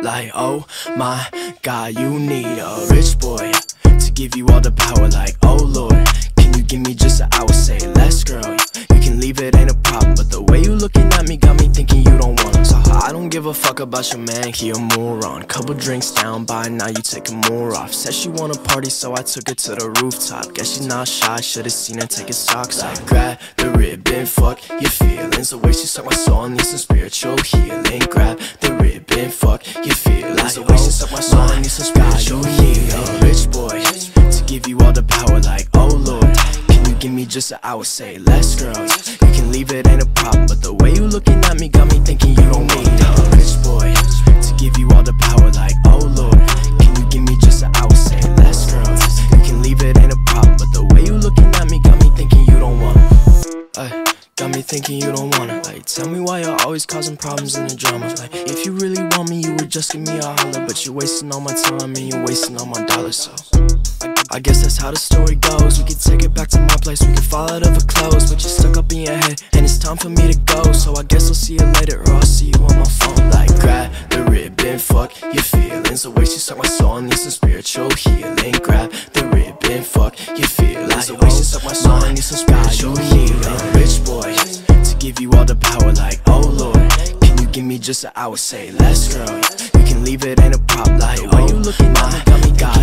like, oh my God, you need a rich boy to give you all the power, like, oh Lord, can you give me just an hour? Say less, girl, you can leave, it ain't a problem, but the way you looking at me got me thinking you don't want him. So I don't give a fuck about your man, he a moron. Couple drinks down, by now you taking more off. Said she wanna party, so I took her to the rooftop. Guess she's not shy, should've seen her take his socks off. Grab the ribbon, fuck your feelings. The way she suck my soul, needs some spiritual healing. Grab the ribbon, fuck your feelings. The way she suck my soul, needs some spiritual healing. A rich boy to give you all the power, like, oh Lord, can you give me just an hour? Say less, girl, you can leave, it ain't a problem, but the way you looking at me got me thinking you don't need a rich boy to give you all the power, like, oh Lord, can you give me just an hour? Say less, girl, you can leave, it ain't a problem, but the way you looking at me got me thinking you don't want it. Got me thinking you don't want it. Like, tell me why you're always causing problems and the drama. Like, if you really want me, you would just give me a holler, but you're wasting all my time and you're wasting all my dollars. So I guess that's how the story goes. We could take it back to my place, we could fall out of a clothes, but you're stuck up in your head and it's time for me to go. So I guess I'll see you later, or I'll see you on my phone. Like, grab the ribbon, fuck your feelings. The way she suck my soul, needs some spiritual healing. Grab the ribbon, fuck your feelings. The way she suck my soul, needs some spiritual healing. A rich boy to give you all the power, like, oh Lord, can you give me just an hour? Say less, girl, you can leave, it ain't a problem. Like, why you looking at me got me